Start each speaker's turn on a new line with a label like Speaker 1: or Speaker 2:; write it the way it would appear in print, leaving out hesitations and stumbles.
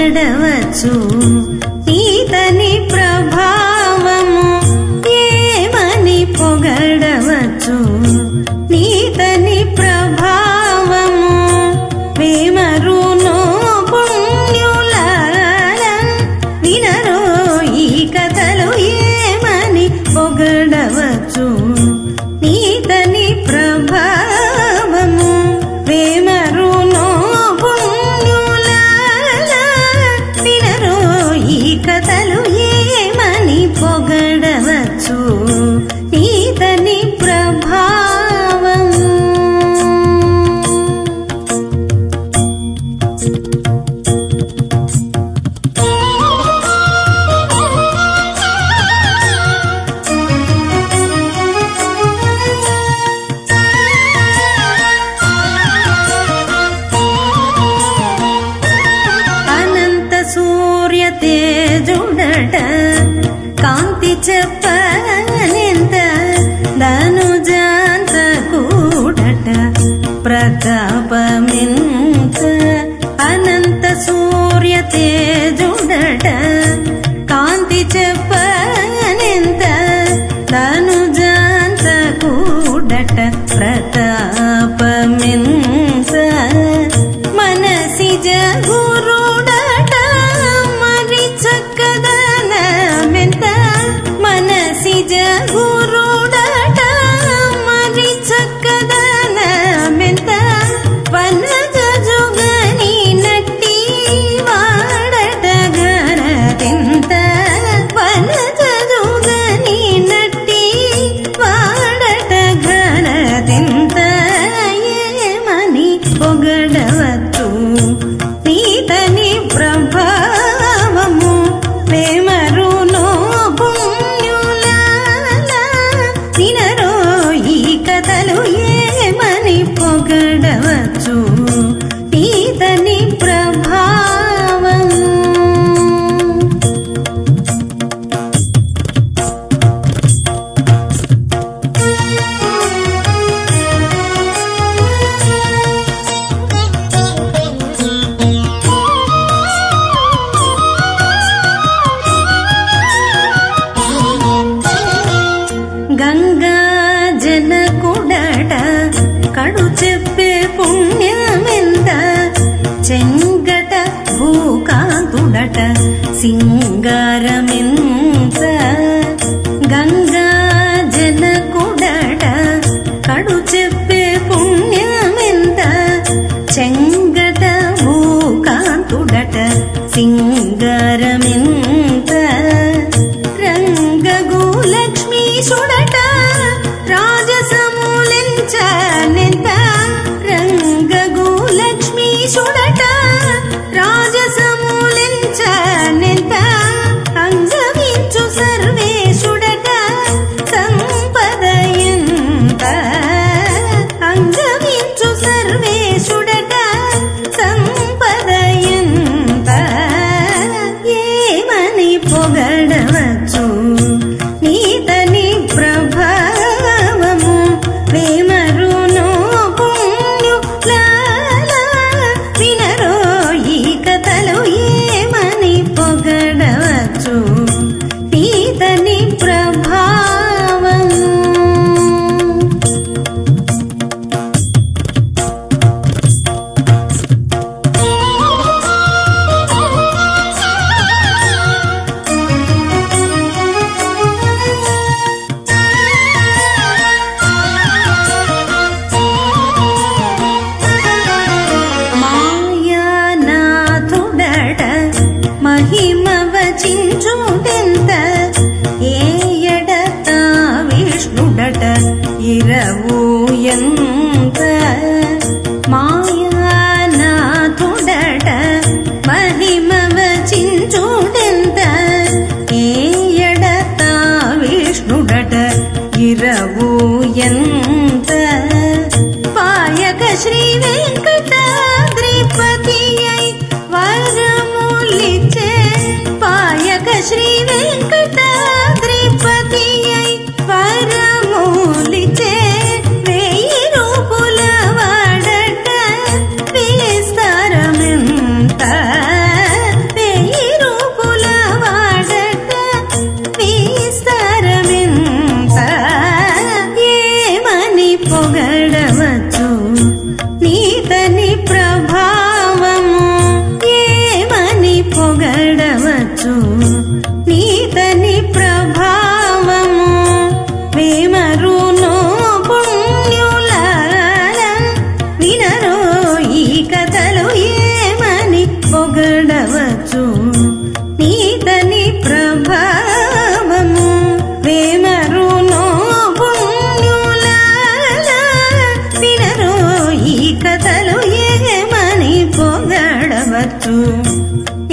Speaker 1: పొగడవచ్చు ఈతని ప్రభావము ఏమని పొగడవచ్చు నీతని ప్రభావము వేమరునో పుణ్యుల వినరో ఈ కథలు ఏమని పొగడవచ్చు నీతని ప్రభావము వేమరునో పుణ్యుల వినరో ఈ కథలు ఏమని పొగడవచ్చు నీతని ప్రభావము. అనంత సూర్య తేజుడట కాంతి చెప్పనెంత ధనుజాంత కూడట ప్రతాపమెంత అనంత సూర్య తేజుడట కాంతి చెప్పనెంత ధనుజాంత కూడట ప్రతాపమెంత మనసిజ గురుడట మరి చక్కదనమెంత మనసిజ గురుడట మరి చక్కదనమెంత వనజ జుగని నట్టి వాడట గరదెంత వనజ జుగని నట్టి వాడట గరదెంత ఏమని పొగడవచ్చు నీతని ప్రభావము వేమరునో పుణ్యుల వినరో ఈ కథలు ఏమని పొగడవచ్చు నీతని ప్రభావము. గంగా జనకుడట కడు చెప్పే పుణ్యమెంత చెంగట భూకాంతుడట సింగారమెంత గంగా జనకుడట కడు చెప్పే పుణ్యమెంత చెంగట భూకాంతుడట సింగారమెంత రంగగు లక్ష్మీశుడట రాజసములించనెంత రంగగు లక్ష్మీశుడట రాజసములించనెంత అంగవించు సర్వేశుడట సంపదయంత అంగవించు సర్వేశుడట సంపదయంత ఏమని పొగడవచ్చు నీతని ప్రభావము వేమరునో పుణ్యుల వినరో ఈ కథలు ఏమని పొగడవచ్చు నీతని ప్రభావము. మాయానాథుడట మహిమ వచించుటెంత ఏయడత విష్ణుడట ఇరవూయంత మాయానాథుడట మహిమ వచించుటెంత ఏయడత విష్ణుడట ఇరవూయంత పాయక శ్రీ వెంకటాద్రిపతి అయి వరములిచ్చే పాయక శ్రీ వెంకటాద్రిపతి అయి వరములిచ్చే వేయి రూపుల వాడట విస్తారమెంత వేమరునో పుణ్యులాల వినరో ఈ కథలు ఏమని పొగడవచ్చు నీతని ప్రభావము. వేమరునో పుణ్యులాల వినరో ఈ కథలు ఏమని పొగడవచ్చు